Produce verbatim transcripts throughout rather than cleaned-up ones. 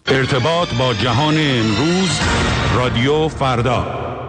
ارتباط با جهان امروز، رادیو فردا.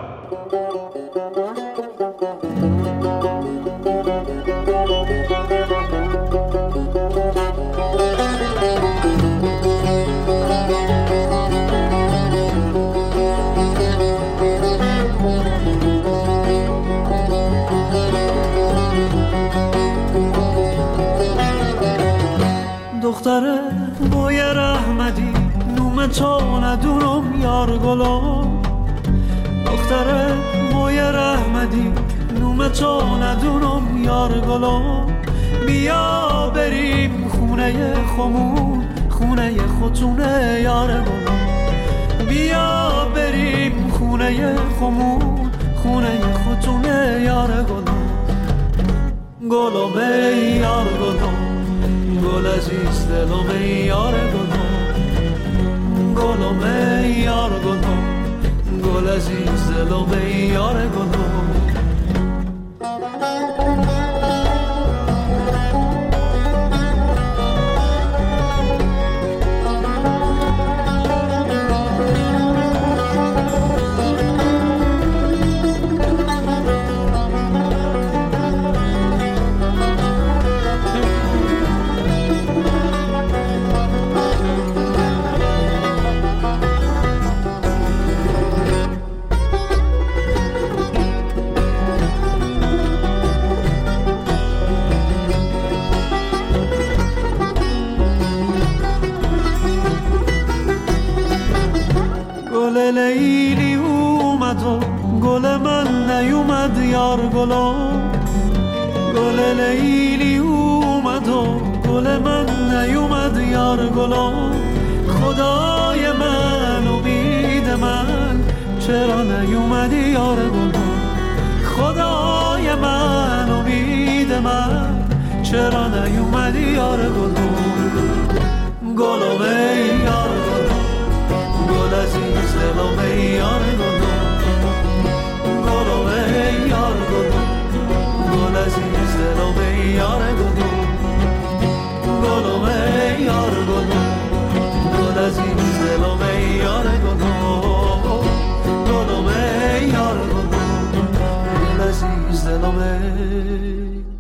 دختره بوی رحمتی نوم تو ندونم یار گلم، دختره بوی رحمتی نوم تو ندونم یار گلم. بیا بریم خونه خمون، خونه خودتونه یار گلم. بیا بریم خونه خمون، خونه خودتونه یار گلم. گلم ای یار گلم، گل عزیز دلم ای یار گلم. گلم ای یار گلم، گل عزیز دلم ای یار گلم. لیلی اومد و گل من نیومد یار گلم. گل لیلی اومد و گل من نیومد یار گلم. خدای من امید من چرا نیومدی یار گلم. خدای من امید من چرا نیومدی یار گلم. گلم ای یار گلم، گل عزیز دلم ای یار گلم. گلم ای یار گلم، گل عزیز دلم ای یار گلم. گلم ای یار گلم، گل عزیز دلم ای یار گلم. گلم ای یار گلم، گل عزیز دلم ای.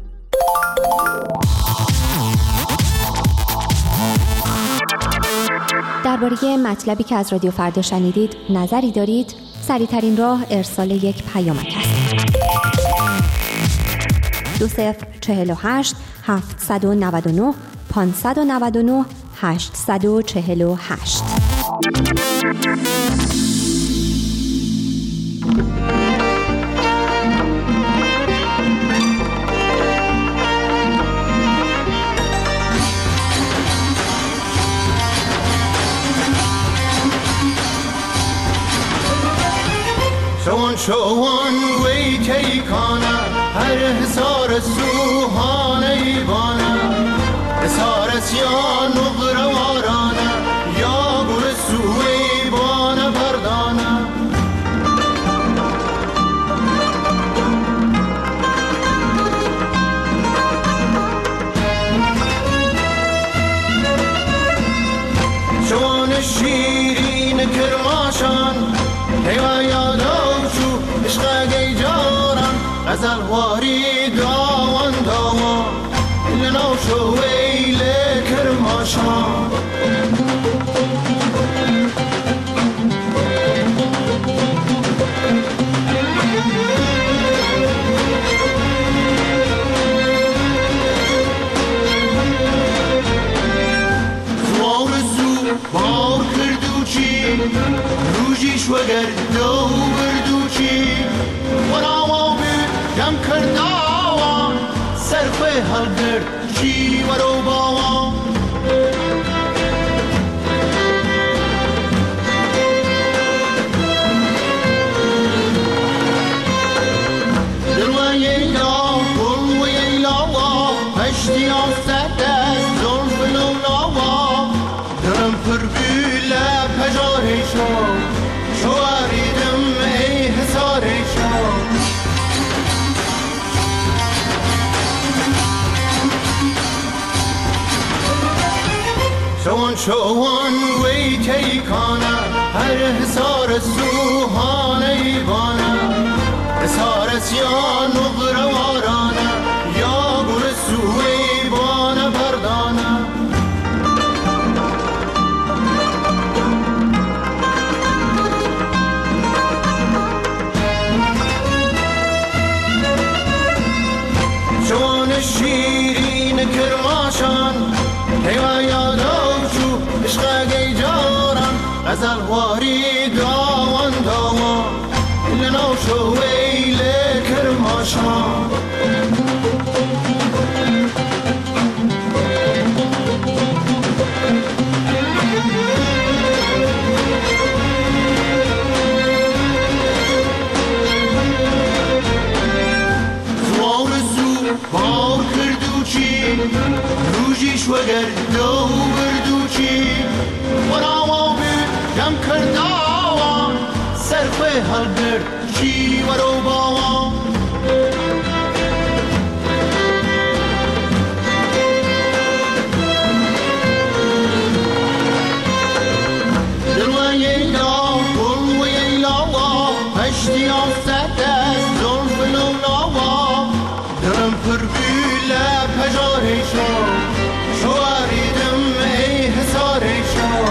درباره مطلبی که از رادیو فردا شنیدید نظری دارید؟ سریع‌ترین راه ارسال یک پیامک است. دو صفر چهل و هشت هفتصد و نود و نه پانصد و نود و نه هشتصد و چهل و هشت. شوان شوان وی کی کانا هر حسار سوهانه ایوانا حسار سیا نغر وارانا یا گر سوی بانا بردانا شوان شیرین کرماشان هیوا یادا عشق گی جارم غزل واری داوان داوان لنو شو ویل کرماشان زوار زو بار کردو چی روژیش وگر دو بردو چی وراوا بی یم کرداوا صرف حل کرد چی ورو باوا دلوی ایلا گلوی ایلاوا پشتی آفزد از زلف لولاوا درم پر بیله پجاری شو شواریدم ای حساری شو شوان شوان وی کی کانه هر حسار سوهانه ایوانه حسارت یا نقره وارانه یا گل سوی بانه بردانه جوان شیرین کرماشان هیوان یادو چو عشق گیجاران غزل واری داوان داوان لنو شو ویل کرماشان زوار زو بار کردو چی روژیش وگر دو بردو چی وناوا بی یم کرداوان سرخوی هل برد چی ورو باوان دلوان ییلا گل و ییلاوا پشتی آفت از زلف لولاوا دلم پر بیله پجاره شو شواریدم ای حساره شو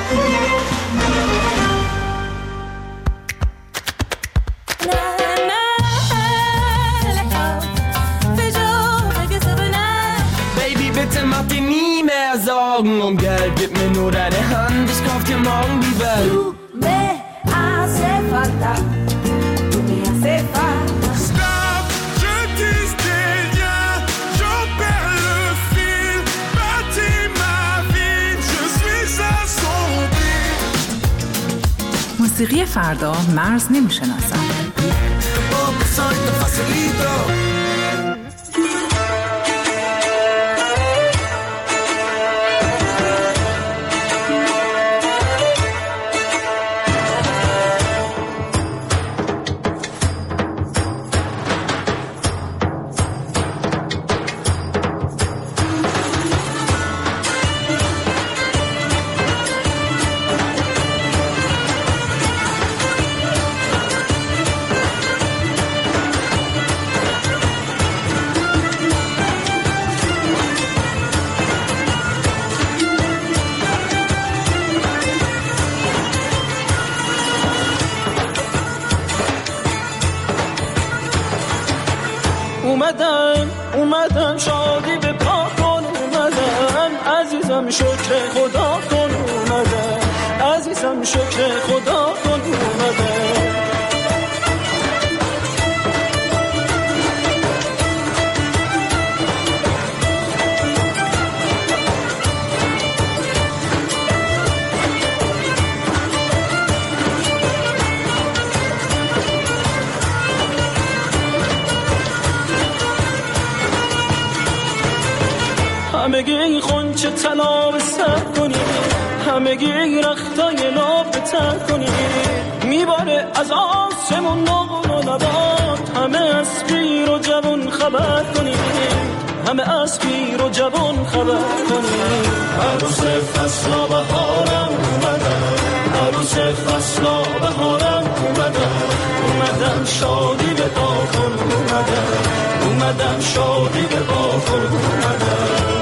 Macht dir nie mehr Sorgen um Geld, gib mir nur deine Hand, ich kauf dir morgen die Welt. Tu me hace falta, tu me hace falta. Stop, je dis des liens, j'en perds le fil, bâtis ma vie, je suis assombri. موسیقی فردا مرز نمیشناسم. اومدم اومدم شادی به پا کن اومدم عزیزم شکر خدا کن اومدم عزیزم شکر خدا کن اومدم همگی خونچه طلا به سر کنی همگی رختای لاب به تر کنی میباره از آسمون نقل و نبات همه از پیر و جوان خبر کنی همه از پیر و جوان خبر کنی عروس فصلا بهارم اومدم عروس فصلا بهارم اومدم اومدم شادی به پا کن اومدم اومدم شادی به پا کن اومدم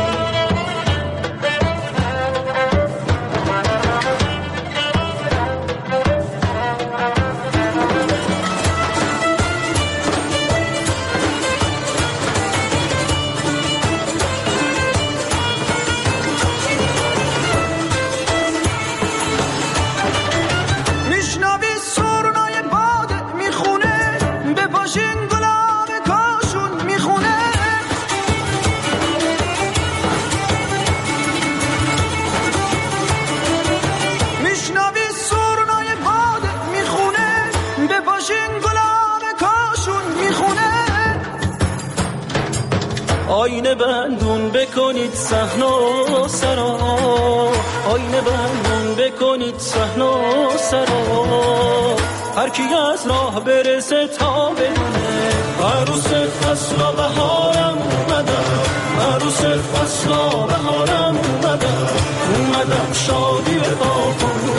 آینه بندون بکنید صحن و سرا آینه بندون بکنید صحن و سرا هر کی از راه برسه تا بدونه عروس فصل بهارم اومدم عروس فصل بهارم اومدم اومدم شادی به با کن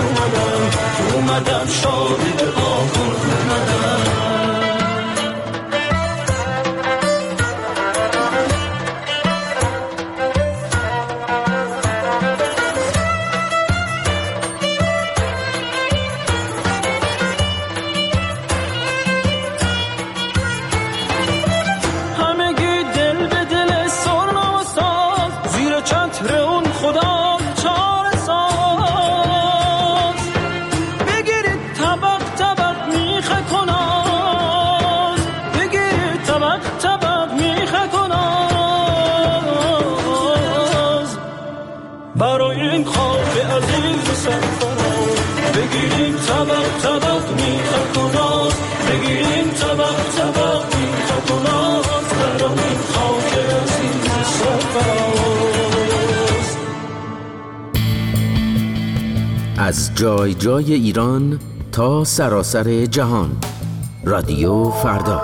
طبق طبق میخک و ناز، بگیریم طبق طبق میخک و ناز، برامین خاک عزیز سرفراز. از جای جای ایران تا سراسر جهان، رادیو فردا.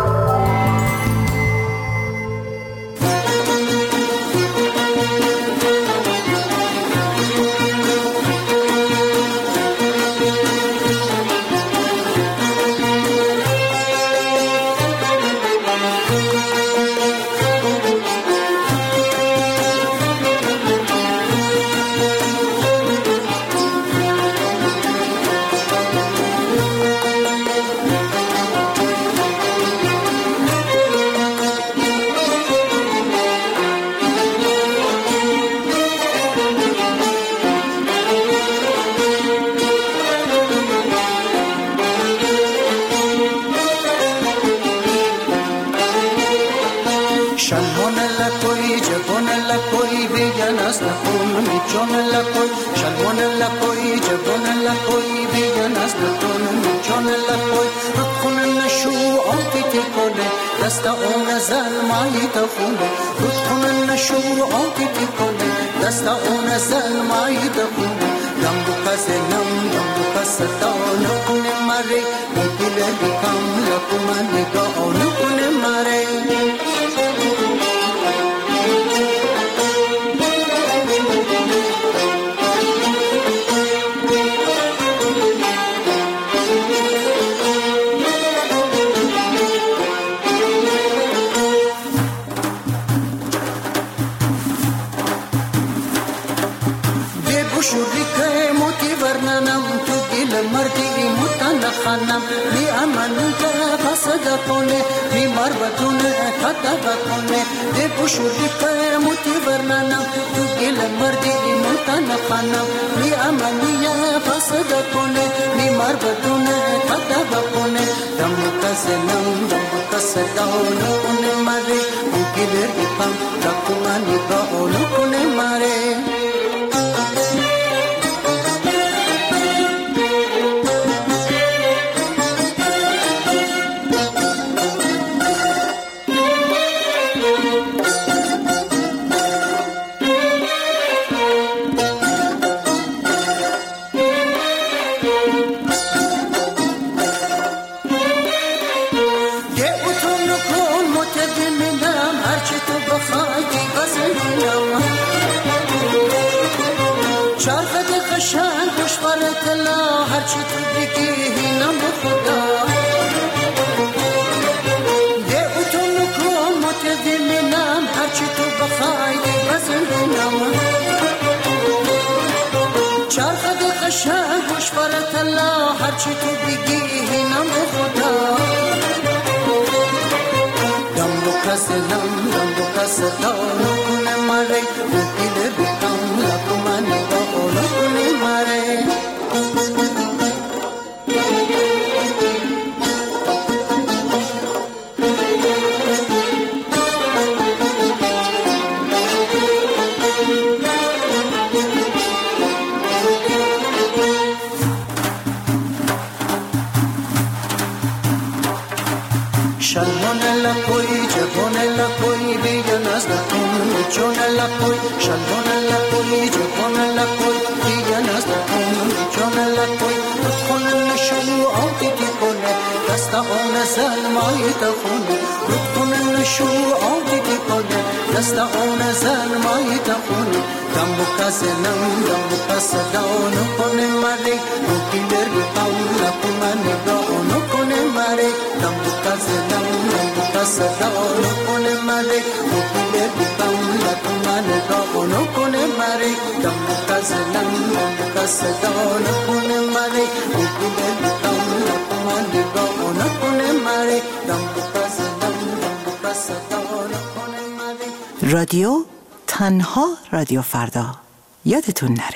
رادیو تنها رادیو فردا، یادتون نره.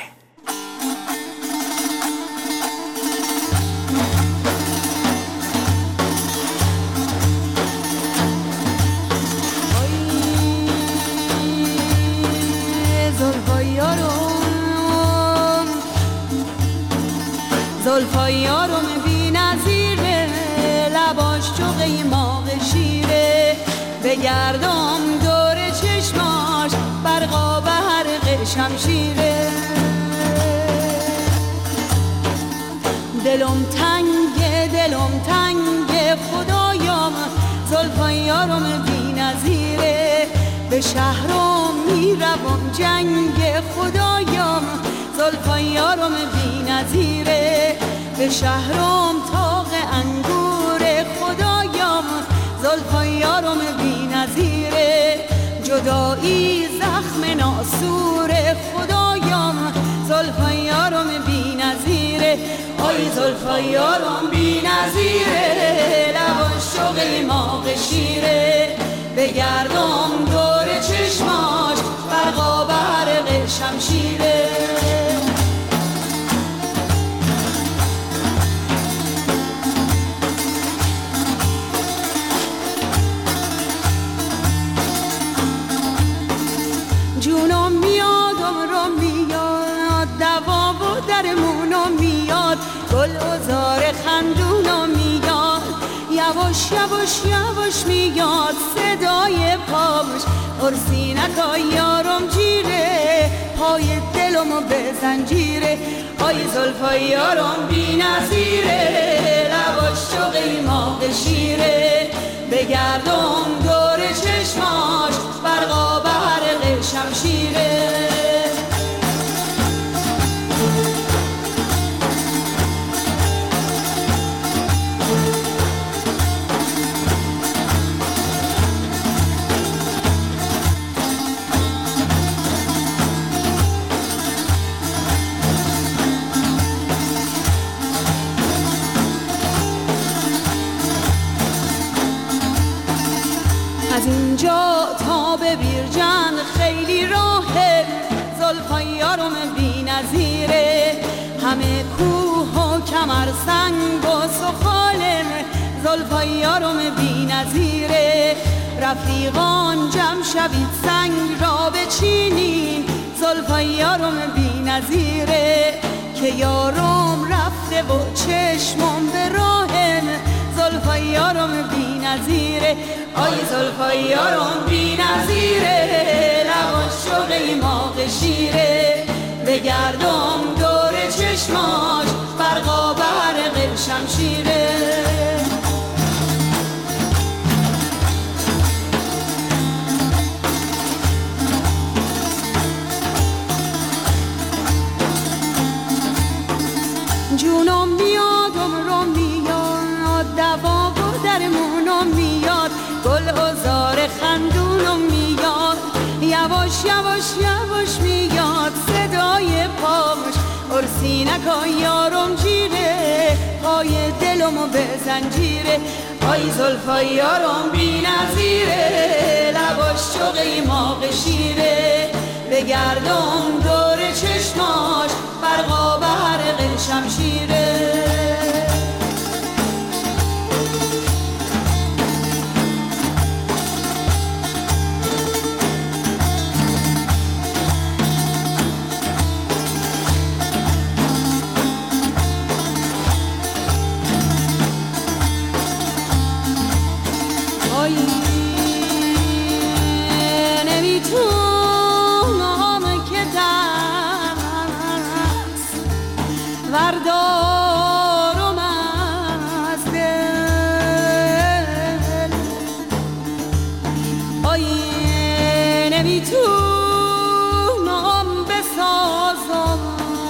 زلفای یارم بی نظیره، لباش چو قیماق شیره، بگردم دور چشماش برقا به حرق شمشیره. دلم تنگه دلم تنگه خدایم، زلفای یارم بی نظیره، به شهرم میروم جنگ خدایم، زلفای یارم بی نظیره، به شهرم تاق انگور خدایم، زلفای یارم بی نظیره، جدایی زخم ناسور خدایم، زلفای یارم بی نظیره. آی زلفای یارم بی نظیره، لباش چو قیماق شیره، بگردم دور چشماش برقا به حرق شمشیره. جونم میادم رو میاد، دوا و درمونم میاد، گل ازار خندونم میاد، یواش یواش یواش میاد صدای پامش، ارسی نکای یارم جیره، پای دلمو به زنجیره. آی زلفای یارم بی نظیره، لباش چو قیماق شیره، بگردم دور چشماش برقا به حرق شمشیره. از اینجا تا به بیرجند خیلی راهه، زلفای یارم بی نظیره، همه کوه و کمر سنگ و سخالم، زلفای یارم بی نظیره، رفیقان جمع شوید سنگ را بچینین، زلفای یارم بی نظیره، که یارم رفته و چشمم به راهم، زلفای یارم بی نظیره. آی زلفای یارم بی نظیره، لباش چو قیماق شیره، بگردم دور چشماش برقا به حرق شمشیره. جونم میادم رو میاد، دوا و درمونم میاد، گل ازار خندونم میاد، یواش یواش یواش میاد صدای پامش، ارسی نکای یارم جیره، پای دلمو به زنجیره. آی زلفای یارم بی نظیره، لباش چو قیماق شیره، بگردم دور چشماش برقا به حرق شمشیره. وردارم از دل، آی نمیتونم بسازم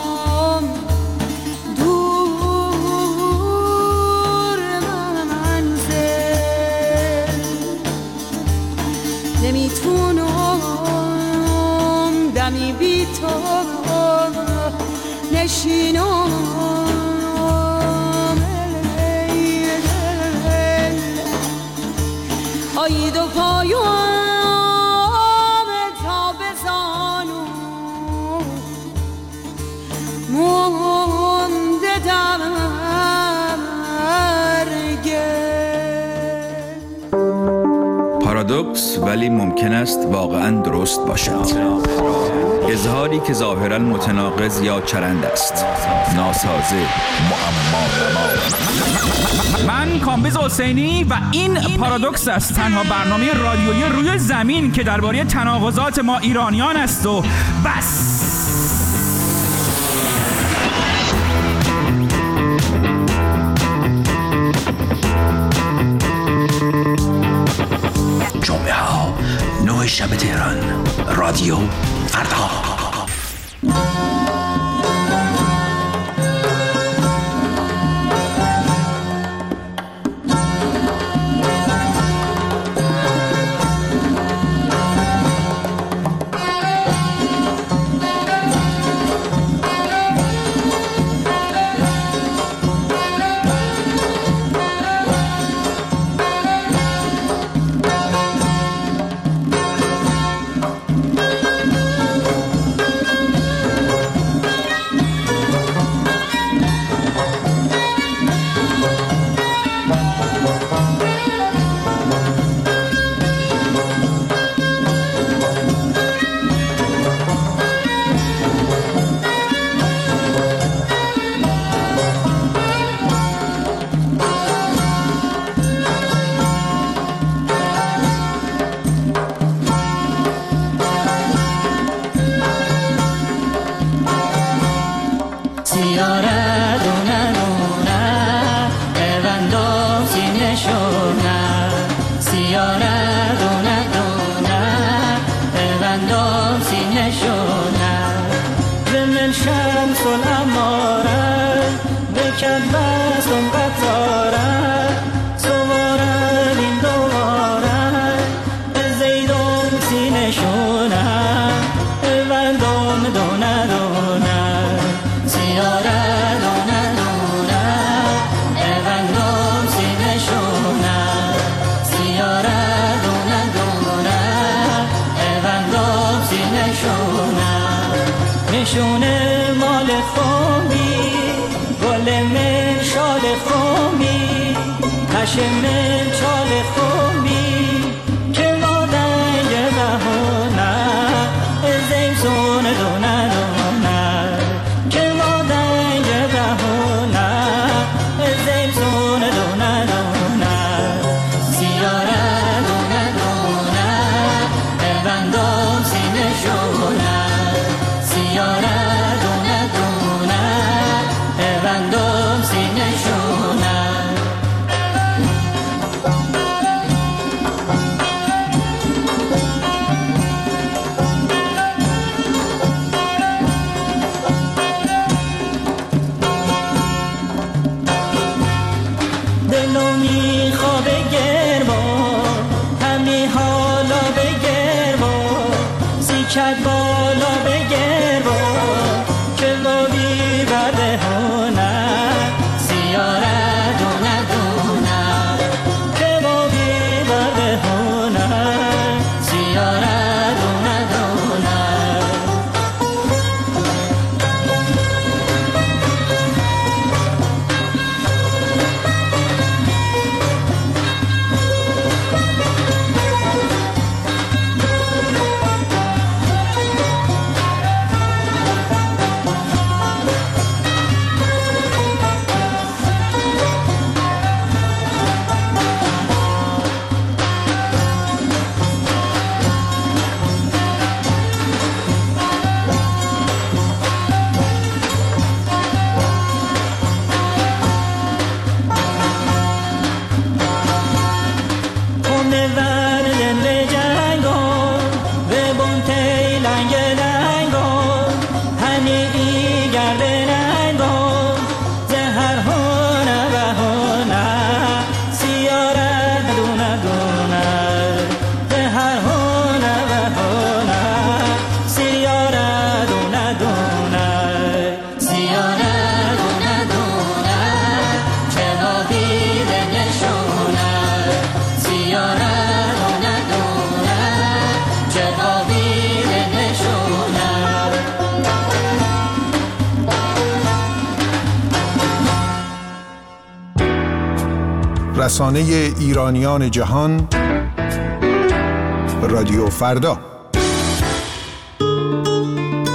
دور منزل، نمیتونم دمی بی تو نشینم، آی دو پایم تا بزانم مونده در گل. پارادوکس ولی ممکن است واقعا درست باشد. اظهاری که ظاهراً متناقض یا چرند است، ناسازه، معما نما. من کامبیز حسینی و این پارادوکس است، تنها برنامه رادیویی روی زمین که درباره تناقضات ما ایرانیان است و بس. جمعه ها نه شب تهران، رادیو فردا. نشونه مال خومی گل من شال خومی هش من چال خومی که مادنگ بهونه ازیم سون دونه دونه که مادنگ بهونه ازیم سون دونه دونه سیاره دونه دونه بندم سینه شونه سیاره دونه دونه بندم سینه شونه دلو میخوابه گرما همی حالا بگرما سیکت بالا بگرما که با بی برده هونه سیاره دونه دونه که با بی برده هونه سیاره دونه دونه رسانه ایرانیان جهان، رادیو فردا.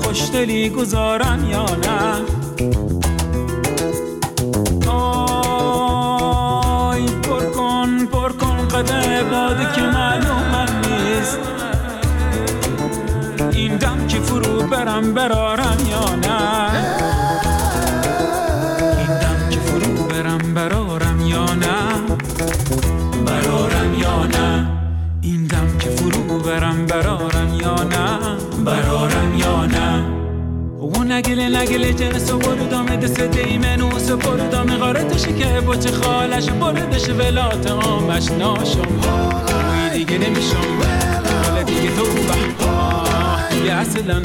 خوشدلی گذارن یا نه. آی پر کن پر کن قدر باده که معلوم من نیست، این دم که فرو برم برارم یا نه. این دم که فرو برم برارم یا نه، برارم یا نه. این دم که فرو برم برارم یا نه، برارم یا نه. و نگله نگله جنس و بردام دست دیمنوس و بردام غارتشی که بچه خالش بردش ولات آمش ناشم. وی دیگه نمیشم حالا دیگه تو بحبا دیگه اصلا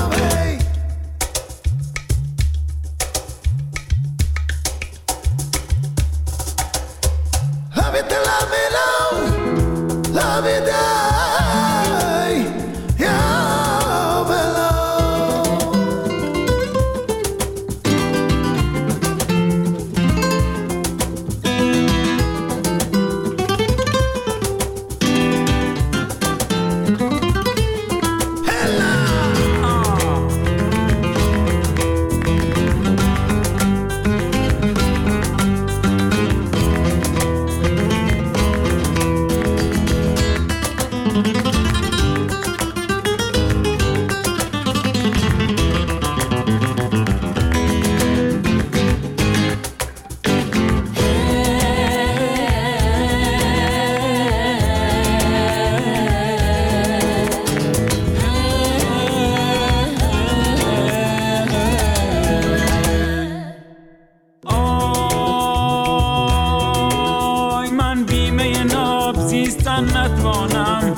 نتوانم،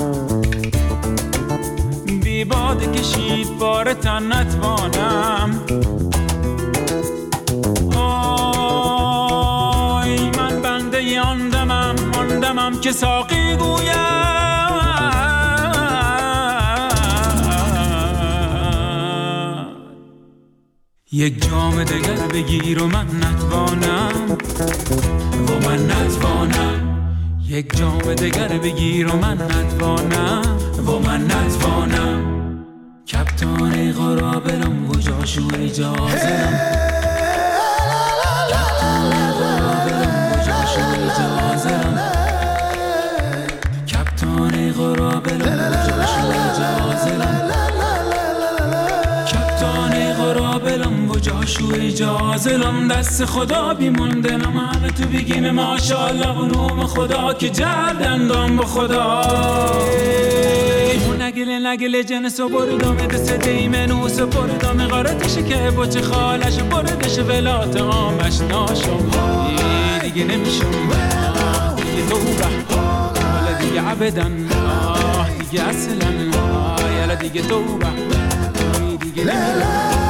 بی باد کشید بار تن نتوانم. آی من بنده یان دمم آن دمم که ساقی گویم یک جام دگر بگیر و من نتوانم، و من نتوانم. یک جام دگر بگیر و من نتوانم، و من نتوانم. کپتان غرابلم و جاشو اجازم، غرابلم و جاشو اجازم. کپتان غرابلم و جاشو اجازم، کپتان غرابلم و جاشو اجازم. دست خدا بیموندنم همه تو بگیم ماشاءالله و نوم خدا که جردندام با خدا. و نگله نگله جنس و بردام دست دیمنوس و بردام غارتشه که بچه خالش بردش ولات آمش ناشم. دیگه نمیشم دیگه تو بحبا حالا دیگه عبدن دیگه اصلا یالا دیگه تو بحبا دیگه نمیشم.